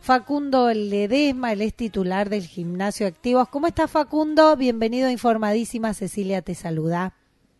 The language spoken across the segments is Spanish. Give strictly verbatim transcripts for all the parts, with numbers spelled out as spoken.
Facundo Ledesma, él es titular del Gimnasio Activos. ¿Cómo estás, Facundo? Bienvenido a Informadísima, Cecilia te saluda.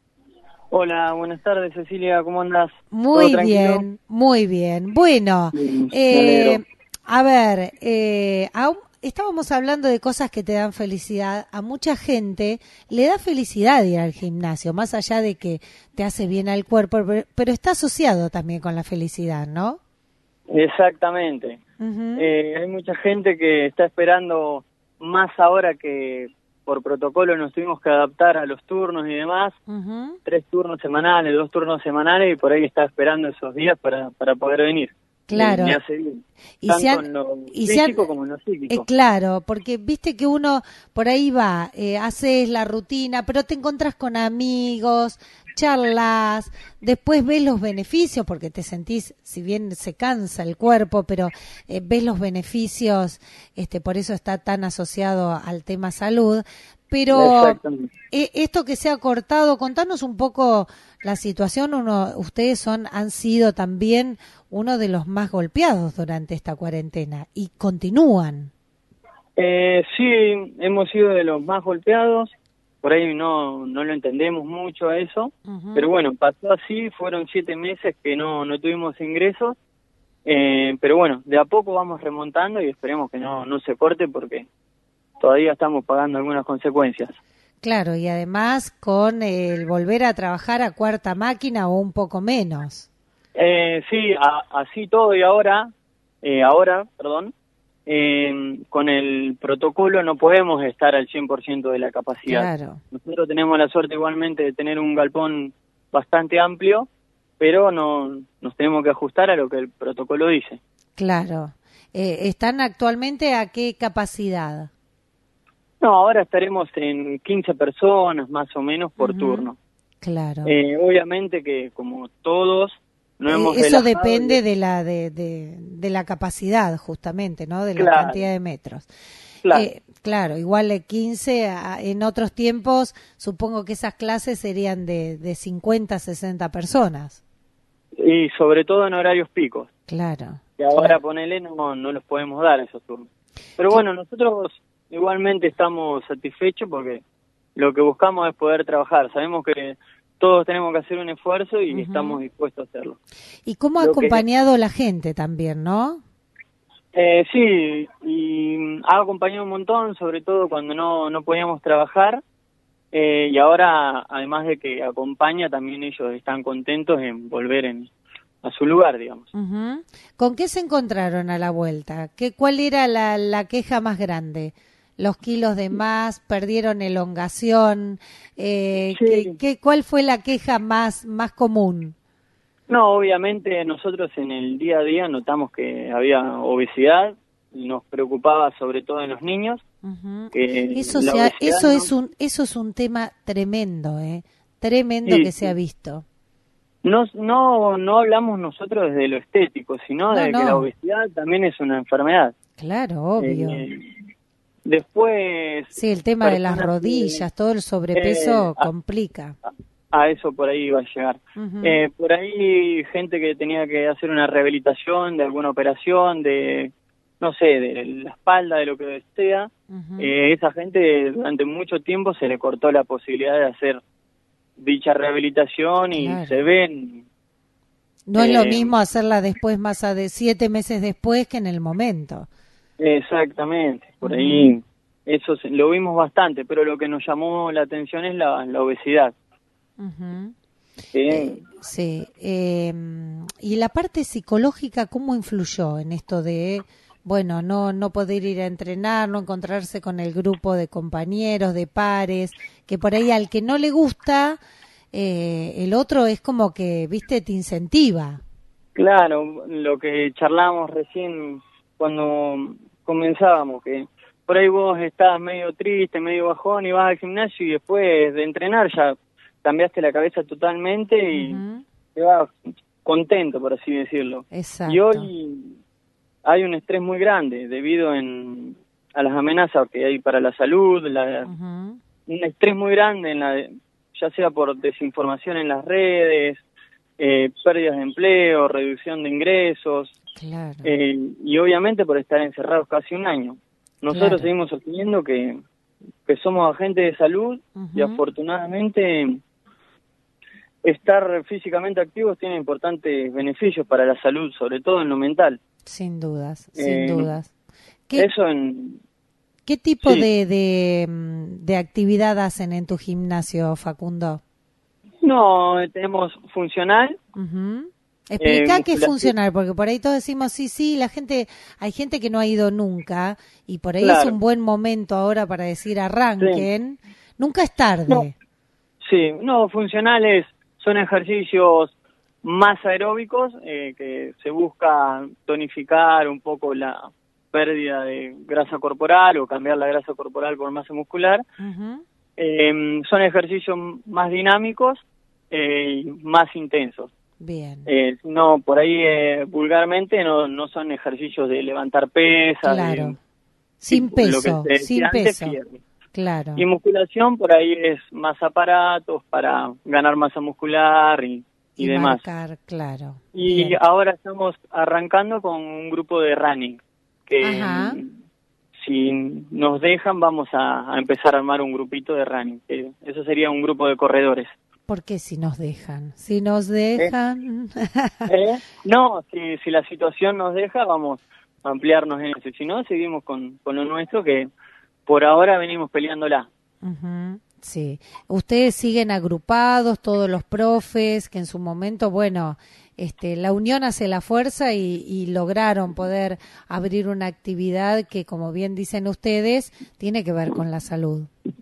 Hola, buenas tardes, Cecilia, ¿cómo andás? Muy bien, muy bien. Bueno, Bien, eh, a ver, eh, aún estábamos hablando de cosas que te dan felicidad. A mucha gente le da felicidad ir al gimnasio, más allá de que te hace bien al cuerpo, pero, pero está asociado también con la felicidad, ¿no? Exactamente. Uh-huh. Eh, hay mucha gente que está esperando, más ahora que por protocolo nos tuvimos que adaptar a los turnos y demás, uh-huh. tres turnos semanales, dos turnos semanales, y por ahí está esperando esos días para, para poder venir. Claro. Me hace bien. Y Tanto han, en lo y físico han, como en lo psíquico. Eh, claro, porque viste que uno por ahí va, eh, haces la rutina, pero te encontrás con amigos, charlas, después ves los beneficios, porque te sentís, si bien se cansa el cuerpo, pero eh, ves los beneficios, este, por eso está tan asociado al tema salud. Pero eh, esto que se ha cortado, contanos un poco la situación. Uno, ustedes son, han sido también uno de los más golpeados durante esta cuarentena y continúan. Eh, sí, hemos sido de los más golpeados. Por ahí no no lo entendemos mucho a eso, uh-huh. pero bueno, pasó así. Fueron siete meses que no no tuvimos ingresos, eh, pero bueno, de a poco vamos remontando y esperemos que no no se corte porque todavía estamos pagando algunas consecuencias. Claro, y además con el volver a trabajar a cuarta máquina o un poco menos. Eh, sí, a, así todo y ahora, eh, ahora, perdón, eh, con el protocolo no podemos estar al cien por ciento de la capacidad. Claro. Nosotros tenemos la suerte igualmente de tener un galpón bastante amplio, pero no nos tenemos que ajustar a lo que el protocolo dice. Claro. Eh, ¿Están actualmente a qué capacidad? No, ahora estaremos en quince personas más o menos por uh-huh. turno. Claro. Eh, obviamente que como todos no eh, hemos eso depende y... de la de, de, de la capacidad justamente, ¿no? De la claro. cantidad de metros. Claro, eh, claro igual de quince a, en otros tiempos supongo que esas clases serían de, de cincuenta, sesenta personas. Y sobre todo en horarios picos. Claro. Y ahora claro. ponele no no los podemos dar esos turnos. Pero bueno, nosotros igualmente estamos satisfechos porque lo que buscamos es poder trabajar. Sabemos que todos tenemos que hacer un esfuerzo y uh-huh. estamos dispuestos a hacerlo. ¿Y cómo ha lo acompañado que... la gente también, no? Eh, sí, y ha acompañado un montón, sobre todo cuando no, no podíamos trabajar. Eh, y ahora, además de que acompaña, también ellos están contentos en volver en, a su lugar, digamos. Uh-huh. ¿Con qué se encontraron a la vuelta? ¿Qué, ¿Cuál era la, la queja más grande? ¿Los kilos de más? ¿Perdieron elongación? Eh, sí. ¿qué, qué, ¿Cuál fue la queja más, más común? No, obviamente nosotros en el día a día notamos que había obesidad y nos preocupaba sobre todo en los niños. Uh-huh. que eso sea, eso no... es un eso es un tema tremendo, eh, tremendo sí, que se ha visto. No, no, no hablamos nosotros desde lo estético, sino no, de no. que la obesidad también es una enfermedad. Claro, obvio. Eh, después... Sí, el tema de las rodillas, que, todo el sobrepeso eh, complica. A, a eso por ahí iba a llegar. Uh-huh. Eh, por ahí gente que tenía que hacer una rehabilitación de alguna operación, de, no sé, de la espalda, de lo que sea. Uh-huh. Eh, esa gente durante mucho tiempo se le cortó la posibilidad de hacer dicha rehabilitación y claro. se ven... No eh, es lo mismo hacerla después, más a de siete meses después que en el momento. Exactamente, por uh-huh. ahí eso se, lo vimos bastante, pero lo que nos llamó la atención es la, la obesidad. Uh-huh. Eh, sí, eh, y la parte psicológica, ¿cómo influyó en esto de, bueno, no no poder ir a entrenar, no encontrarse con el grupo de compañeros, de pares, que por ahí al que no le gusta, eh, el otro es como que, viste, te incentiva? Claro, lo que charlábamos recién cuando comenzábamos, que por ahí vos estabas medio triste, medio bajón y vas al gimnasio y después de entrenar ya cambiaste la cabeza totalmente y uh-huh. te vas contento, por así decirlo. Exacto. Y hoy hay un estrés muy grande debido en, a las amenazas que hay para la salud, la, uh-huh. un estrés muy grande, en la, ya sea por desinformación en las redes, eh, pérdidas de empleo, reducción de ingresos. Claro. Eh, y obviamente por estar encerrados casi un año. Nosotros Claro. seguimos sosteniendo que, que somos agentes de salud Uh-huh. y afortunadamente estar físicamente activos tiene importantes beneficios para la salud, sobre todo en lo mental. Sin dudas, Eh, sin dudas. ¿Qué, Eso en... ¿qué tipo Sí. de, de, mm, de actividad hacen en tu gimnasio, Facundo? No, tenemos funcional. Uh-huh. Explica Eh, qué es musculación. funcional, porque por ahí todos decimos, sí, sí, la gente, hay gente que no ha ido nunca, y por ahí es Claro. un buen momento ahora para decir arranquen. Nunca es No, tarde. sí, no, funcionales son ejercicios más aeróbicos eh, que se busca tonificar un poco la pérdida de grasa corporal o cambiar la grasa corporal por masa muscular. Uh-huh. Eh, son ejercicios más dinámicos eh, y más intensos. Bien, Eh, no, por ahí eh, vulgarmente no, no son ejercicios de levantar pesas, claro. de, Sin tipo, lo que peso, se decía sin antes, peso. fierro. Claro. Y musculación por ahí es más aparatos para ganar masa muscular y, y, Y demás. marcar, claro. Y Bien. ahora estamos arrancando con un grupo de running, que Ajá. mm, si nos dejan vamos a, a empezar a armar un grupito de running. que Eso sería un grupo de corredores. ¿Por qué si nos dejan? Si nos dejan... ¿Eh? No, si, si la situación nos deja, vamos a ampliarnos en eso. Si no, seguimos con, con lo nuestro, que por ahora venimos peleándola. Ujú, sí. Ustedes siguen agrupados, todos los profes, que en su momento, bueno, este, la unión hace la fuerza y, y lograron poder abrir una actividad que, como bien dicen ustedes, tiene que ver con la salud.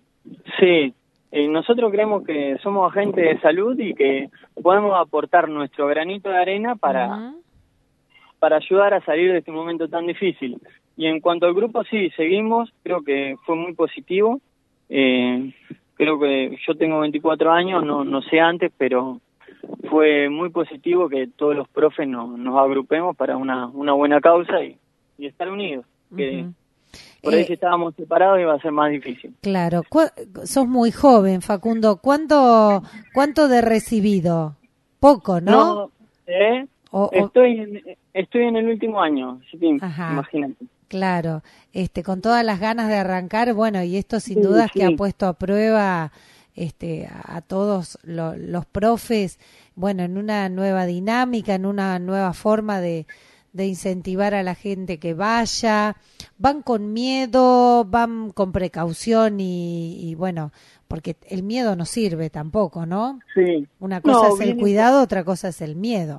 Sí, eh, nosotros creemos que somos agentes de salud y que podemos aportar nuestro granito de arena para, Ujú. para ayudar a salir de este momento tan difícil. Y en cuanto al grupo, sí, seguimos, creo que fue muy positivo. Eh, creo que yo tengo veinticuatro años, no, no sé antes, pero fue muy positivo que todos los profes no, nos agrupemos para una, una buena causa y, y estar unidos. Que Ujú. por ahí Eh, si estábamos separados iba a ser más difícil. Claro. Cu- sos muy joven, Facundo. ¿Cuánto, cuánto de recibido? Poco, ¿no? No, ¿eh? O- o- Estoy en, estoy en el último año, así que Ajá. imagínate. Claro, este, con todas las ganas de arrancar, bueno, y esto sin Sí, dudas sí. que ha puesto a prueba este, a todos lo- los profes, bueno, en una nueva dinámica, en una nueva forma de, de incentivar a la gente que vaya. Van con miedo, van con precaución y, y bueno, porque el miedo no sirve tampoco, ¿no? Sí. Una cosa No, es el vienen, cuidado, otra cosa es el miedo.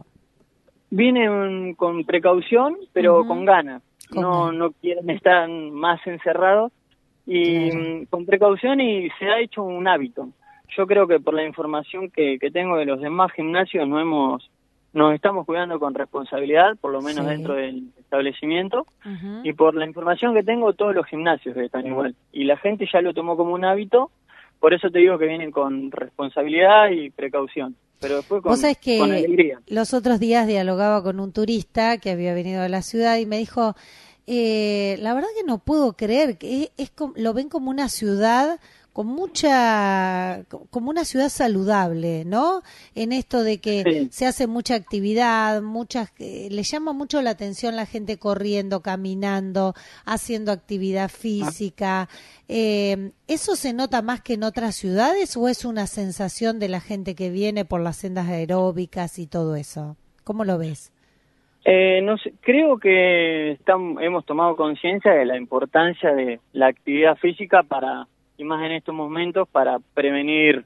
vienen con precaución, pero Ujú. con ganas. Con No, ganas. no quieren estar más encerrados y Claro. mm, con precaución y se ha hecho un hábito. Yo creo que por la información que, que tengo de los demás gimnasios no hemos, nos estamos cuidando con responsabilidad, por lo menos Sí. dentro del establecimiento. Ujú. Y por la información que tengo, todos los gimnasios están igual. Y la gente ya lo tomó como un hábito, por eso te digo que vienen con responsabilidad y precaución. Pero después con, Vos sabés que con alegría. los otros días dialogaba con un turista que había venido a la ciudad y me dijo, eh, la verdad que no puedo creer, que es, es com- lo ven como una ciudad con mucha, co- como una ciudad saludable, ¿no? En esto de que Sí. se hace mucha actividad, muchas, eh, le llama mucho la atención la gente corriendo, caminando, haciendo actividad física. Eh, ¿Eso se nota más que en otras ciudades o es una sensación de la gente que viene por las sendas aeróbicas y todo eso? ¿Cómo lo ves? Eh, no sé, creo que estam- hemos tomado conciencia de la importancia de la actividad física para, y más en estos momentos, para prevenir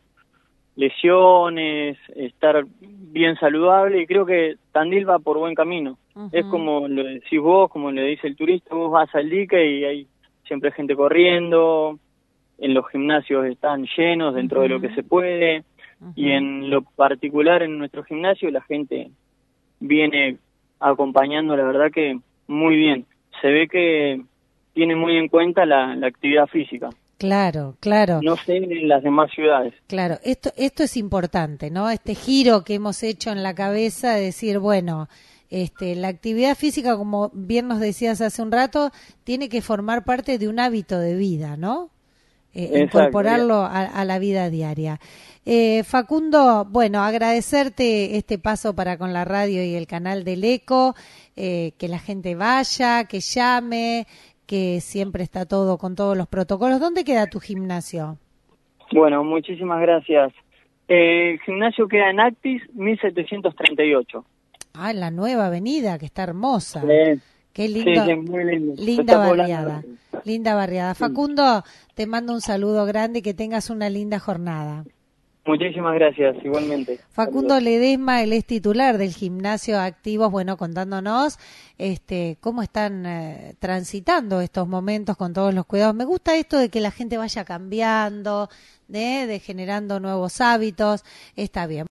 lesiones, estar bien saludable, y creo que Tandil va por buen camino. Ujú. Es como lo decís vos, como le dice el turista, vos vas al dique y hay siempre gente corriendo, en los gimnasios están llenos dentro de lo que se puede, Ujú. y en lo particular en nuestro gimnasio la gente viene acompañando, la verdad que muy bien. Se ve que tiene muy en cuenta la, la actividad física. Claro, claro. No sé en las demás ciudades. Claro, esto, esto es importante, ¿no? Este giro que hemos hecho en la cabeza de decir, bueno, este, la actividad física, como bien nos decías hace un rato, tiene que formar parte de un hábito de vida, ¿no? eh, incorporarlo a, a la vida diaria. Eh, Facundo, bueno, agradecerte este paso para con la radio y el canal del Eco, eh, que la gente vaya, que llame, que siempre está todo con todos los protocolos. ¿Dónde queda tu gimnasio? Bueno, muchísimas gracias. Eh, el gimnasio queda en Actis, mil setecientos treinta y ocho. Ah, en la nueva avenida, que está hermosa. Sí. Qué lindo, sí, sí, muy lindo. linda barriada, linda barriada. Facundo, te mando un saludo grande y que tengas una linda jornada. Muchísimas gracias, igualmente. Facundo Ledesma, él es titular del Gimnasio Activos, bueno, contándonos este cómo están eh, transitando estos momentos con todos los cuidados. Me gusta esto de que la gente vaya cambiando, de, de generando nuevos hábitos, está bien.